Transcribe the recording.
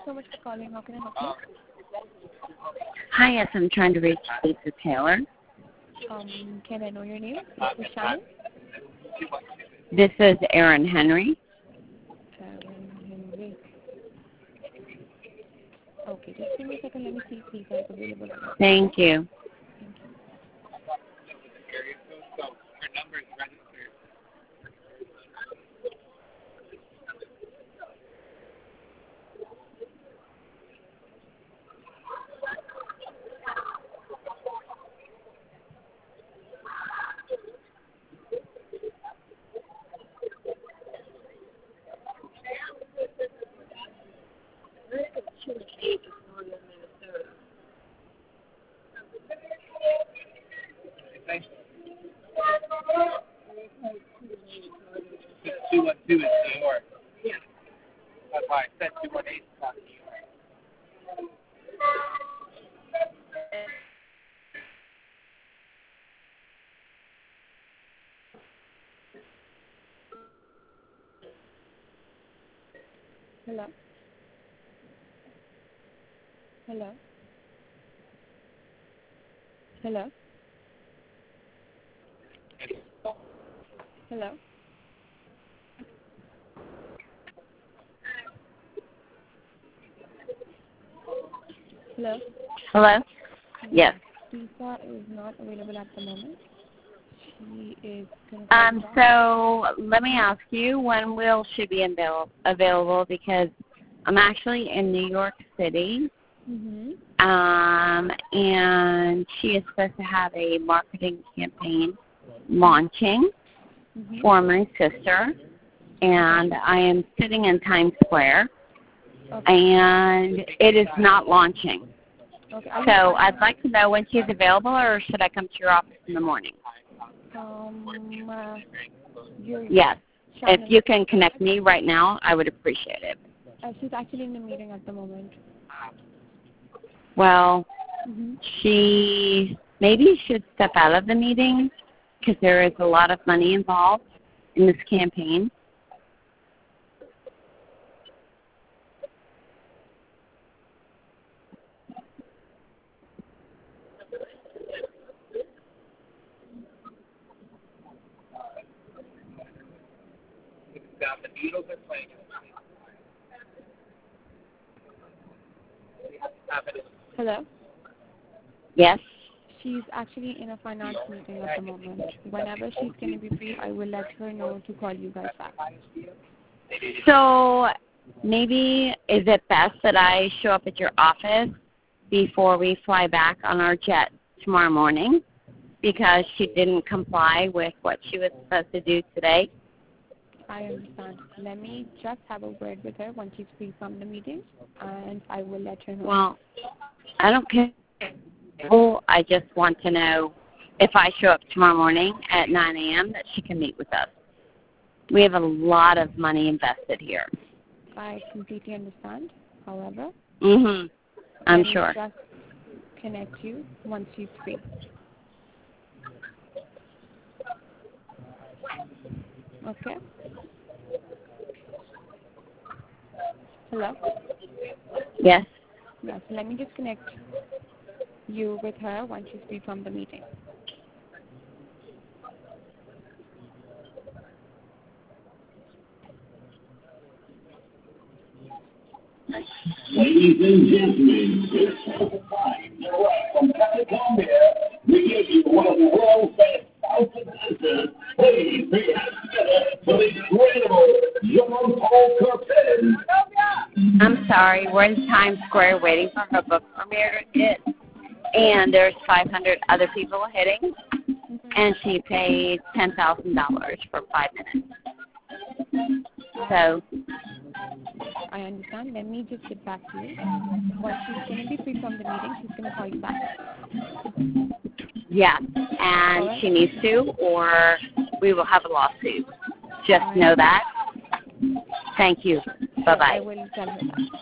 so much for calling. How can I help you? Hi, yes, I'm trying to reach Lisa Taylor. Can I know your name? Is this Shannon? This is Erin Henry. Henry. Okay, just give me a second. Let me see if Lisa is available. Thank you. Hello? Hello? Hello? Hello? Hello? Hello? Yes. Lisa is not available at the moment. She is going to So let me ask you, when will she be available? Because I'm actually in New York City, and she is supposed to have a marketing campaign launching for my sister, and I am sitting in Times Square, and it is not launching. Okay. So I'd like to know when she's available, or should I come to your office in the morning? Yes. If you can connect me right now, I would appreciate it. She's actually in the meeting at the moment. Well, she maybe should step out of the meeting because there is a lot of money involved in this campaign. Hello? Yes? She's actually in a finance meeting at the moment. Whenever she's going to be free, I will let her know to call you guys back. So maybe is it best that I show up at your office before we fly back on our jet tomorrow morning because she didn't comply with what she was supposed to do today? I understand. Let me just have a word with her once she's free from the meeting, and I will let her know. Well, I don't care. Well, I just want to know if I show up tomorrow morning at 9 a.m. that she can meet with us. We have a lot of money invested here. I completely understand. However, I'm sure. Just connect you once she's free. Okay? Hello? Yes? Yes, let me just connect you with her once she's free from the meeting. Ladies and gentlemen, it's time to welcome California. We give you one of the world's best salsa dancers. Please be together for the incredible John Paul Cortez. I'm sorry, we're in Times Square waiting for her book premiere to hit, and there's 500 other people hitting, and she paid $10,000 for 5 minutes. So I understand. Let me just get back to you. Once she's going to be free from the meeting, she's going to call you back. yeah, and she needs to, or we will have a lawsuit. Just know that. Thank you. Bye-bye. I will tell her that.